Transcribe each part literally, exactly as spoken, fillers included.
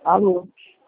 Alô?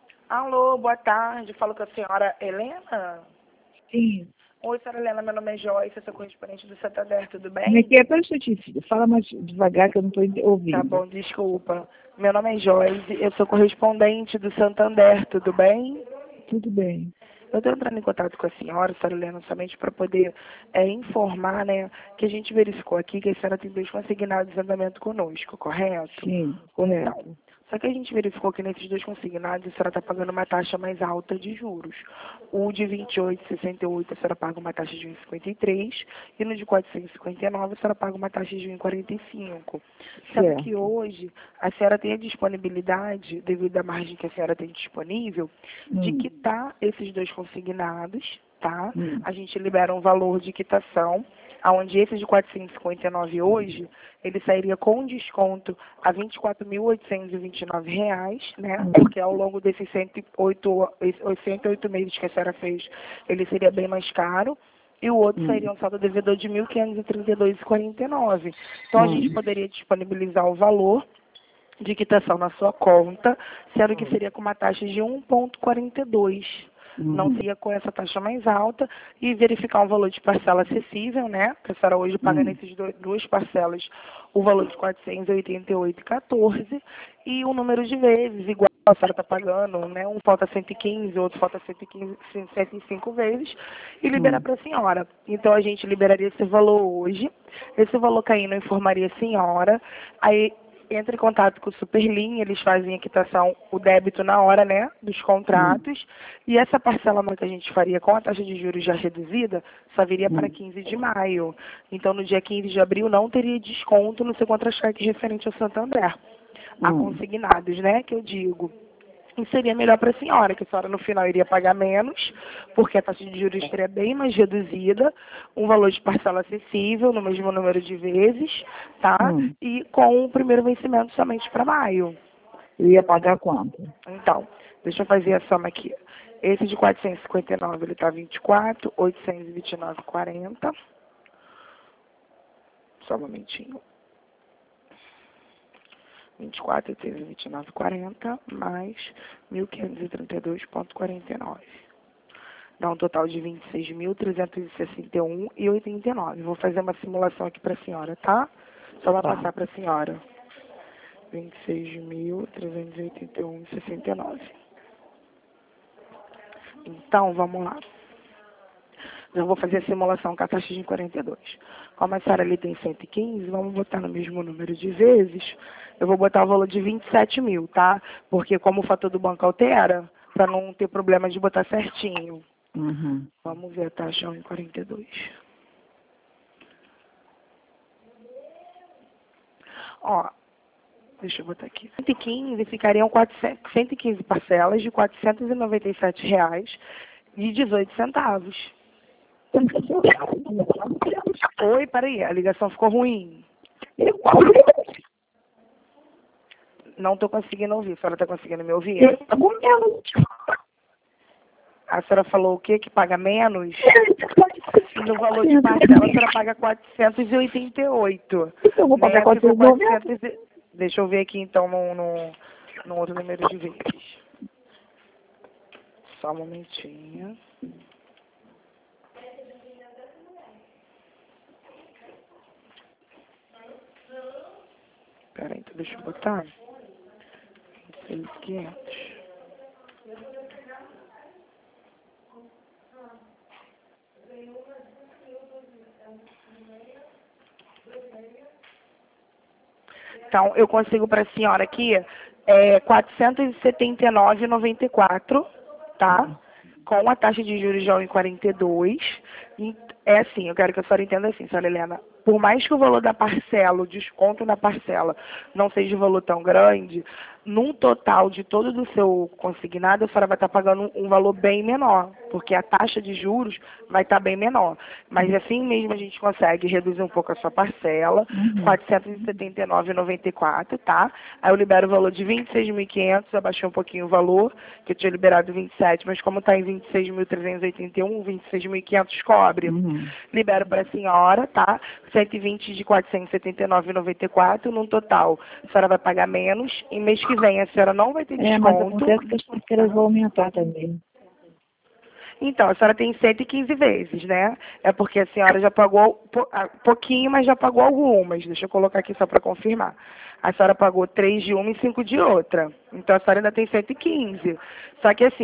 Alô, boa tarde. Falo com a senhora Helena. Sim. Oi, senhora Helena, meu nome é Joyce, eu sou correspondente do Santander, tudo Como é bem? que é? Pera um filho. Fala mais devagar que eu não estou Tá ouvindo. bom, desculpa. Meu nome é Joyce, eu sou correspondente do Santander, tudo bem? Tudo bem. Eu estou entrando em contato com a senhora, senhora Helena, somente para poder é, informar, né, que a gente verificou aqui que a senhora tem dois consignados em andamento conosco, correto? Sim, Então, correto. só que a gente verificou que nesses dois consignados a senhora está pagando uma taxa mais alta de juros. O de vinte e oito vírgula sessenta e oito a senhora paga uma taxa de um vírgula cinquenta e três e no de quatrocentos e cinquenta e nove a senhora paga uma taxa de um vírgula quarenta e cinco. Sendo que Certo. hoje a senhora tem a disponibilidade, devido à margem que a senhora tem disponível, de Hum, quitar esses dois consignados, tá? hum, A gente libera um valor de quitação, aonde esse de quatrocentos e cinquenta e nove hoje, ele sairia com desconto a vinte e quatro mil oitocentos e vinte e nove reais, né? hum, Porque ao longo desses cento e oito, cento e oito meses que a senhora fez, ele seria bem mais caro. E o outro hum, seria um saldo devedor de mil quinhentos e trinta e dois vírgula quarenta e nove. Então a gente hum, poderia disponibilizar o valor de quitação na sua conta, sendo que hum, seria com uma taxa de um vírgula quarenta e dois. Não uhum, seria com essa taxa mais alta e verificar um valor de parcela acessível, né? Que a senhora hoje paga hum, nessas do- duas parcelas o valor de quatrocentos e oitenta e oito vírgula quatorze e o número de vezes igual a senhora está pagando, né? Um falta cento e quinze, outro falta cento e quinze, cento e cinco vezes e liberar hum. para a senhora. Então a gente liberaria esse valor hoje. Esse valor caindo informaria a senhora. Aí entra em contato com o Superlin, eles fazem a quitação, o débito na hora, né, dos Hum, contratos, e essa parcela que a gente faria com a taxa de juros já reduzida, só viria para hum, quinze de maio. Então, no dia quinze de abril, não teria desconto no seu contra-cheque referente ao Santander. A hum. consignados, né, que eu digo. E seria melhor para a senhora, que a senhora no final iria pagar menos, porque a taxa de juros seria bem mais reduzida, um valor de parcela acessível, no mesmo número de vezes, tá? hum. E com o primeiro vencimento somente para maio. Eu ia pagar quanto? Então, deixa eu fazer a soma aqui. Esse de quatrocentos e cinquenta e nove, ele está vinte e quatro, oitocentos e vinte e nove vírgula quarenta. Só um momentinho. vinte e quatro, oitocentos e vinte e nove vírgula quarenta mais mil quinhentos e trinta e dois vírgula quarenta e nove. Dá um total de vinte e seis mil trezentos e sessenta e um vírgula oitenta e nove. Vou fazer uma simulação aqui para a senhora, tá? Só vai Tá. passar para a senhora. vinte e seis mil trezentos e oitenta e um vírgula sessenta e nove. Então, vamos lá. Eu vou fazer a simulação com a taxa de quarenta e dois. Como a senhora ali tem cento e quinze, vamos botar no mesmo número de vezes. Eu vou botar o valor de vinte e sete mil, tá? Porque como o fator do banco altera, para não ter problema de botar certinho. Uhum. Vamos ver a taxa um vírgula quarenta e dois. Ó, deixa eu botar aqui. cento e quinze ficariam quatrocentos, cento e quinze parcelas de quatrocentos e noventa e sete reais e dezoito centavos. Oi, peraí, a ligação ficou ruim. Não estou conseguindo ouvir. A senhora está conseguindo me ouvir? A senhora falou o quê? Que paga menos? E no valor de parcela a senhora paga quatrocentos e oitenta e oito. Eu vou pagar Né? Ficou quatrocentos e noventa. quatrocentos e... Deixa eu ver aqui então no, no, no outro número de vezes. Só um momentinho. Peraí, então deixa eu botar. vinte e seis mil e quinhentos. Então, eu consigo para a senhora aqui é, quatrocentos e setenta e nove vírgula noventa e quatro, tá? Com a taxa de juros de um vírgula quarenta e dois. E é assim, eu quero que a senhora entenda assim, senhora Helena. Por mais que o valor da parcela, o desconto na parcela, não seja um valor tão grande, num total de todo do seu consignado, a senhora vai estar pagando um valor bem menor, porque a taxa de juros vai estar bem menor. Mas assim mesmo a gente consegue reduzir um pouco a sua parcela, Uhum. quatrocentos e setenta e nove vírgula noventa e quatro, tá? Aí eu libero o valor de vinte e seis mil e quinhentos, abaixei um pouquinho o valor, que eu tinha liberado vinte e sete, mas como está em vinte e seis mil trezentos e oitenta e um, vinte e seis mil e quinhentos cobre. Uhum. Libero para a senhora, tá? cento e vinte de quatrocentos e setenta e nove vírgula noventa e quatro, num total. A senhora vai pagar menos. Em mês que que vem a senhora não vai ter É, mas desconto. acontece que as parceiras vão aumentar também. Então, a senhora tem cento e quinze vezes, né? É porque a senhora já pagou po- ah, pouquinho, mas já pagou algumas. Deixa eu colocar aqui só para confirmar. A senhora pagou três de uma e cinco de outra. Então, a senhora ainda tem cento e quinze. Só que assim,